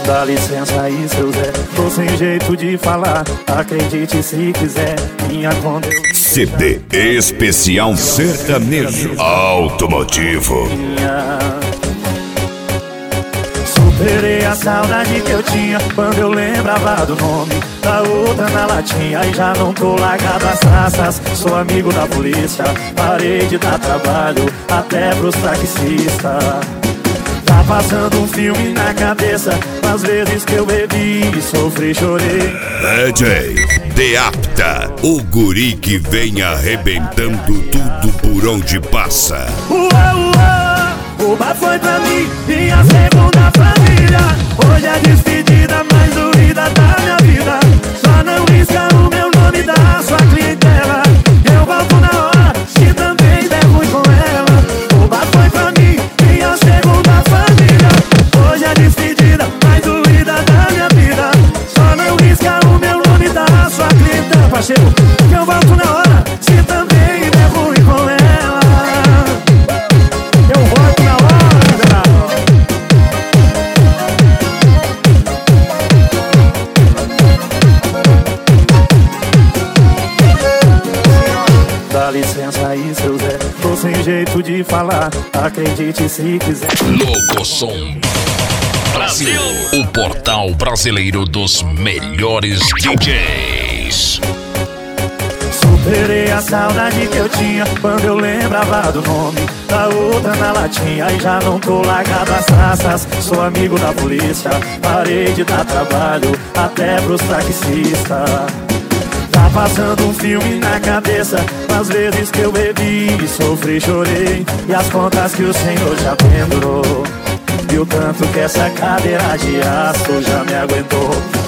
Dá licença aí, seu Zé, tô sem jeito de falar. Acredite se quiser, minha conta eu... CD especial sertanejo automotivo. Superei a saudade que eu tinha quando eu lembrava do nome da outra na latinha. E já não tô largado as traças, sou amigo da polícia. Parei de dar trabalho até pros taxistas. Tá passando um filme na cabeça, nas vezes que eu bebi, sofri, chorei. DJ Deapta, o guri que vem arrebentando tudo por onde passa. O bar foi pra mim, minha segunda família. Hoje é despedida mais doída da minha vida. Só não risca o meu nome da sua clientela. Eu volto na hora, se também der ruim com ela. O bar foi pra mim, minha segunda família. Hoje é despedida mais doída da minha vida. Só não risca o meu nome da sua clientela. Parceiro, eu volto na hora, se também der ruim com ela. Eu volto na hora. Dá licença aí, seu Zé, tô sem jeito de falar. Acredite se quiser. Logosom Brasil, o portal brasileiro dos melhores DJs. Superei a saudade que eu tinha quando eu lembrava do nome da outra na latinha. E já não tô largado as traças, sou amigo da polícia. Parei de dar trabalho até pros taxistas. Tá passando um filme na cabeça, nas vezes que eu bebi, sofri, chorei. E as contas que o Senhor já pendurou, e o tanto que essa cadeira de aço já me aguentou.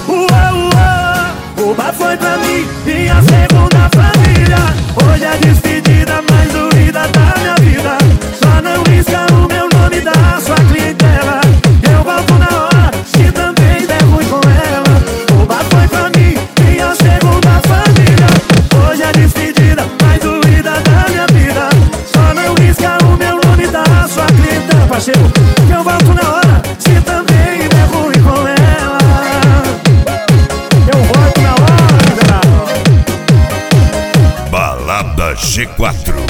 O bar foi pra mim, minha segunda família. Hoje é despedida mais doída da minha vida. Só não risca o meu nome da sua clientela. Eu volto na hora, se também der ruim com ela. O bar foi pra mim, minha segunda família. Hoje é despedida mais doída da minha vida. Só não risca o meu nome da sua clientela. Parceiro, eu volto na hora, se também der ruim com ela. Eu volto na hora. Balada G4.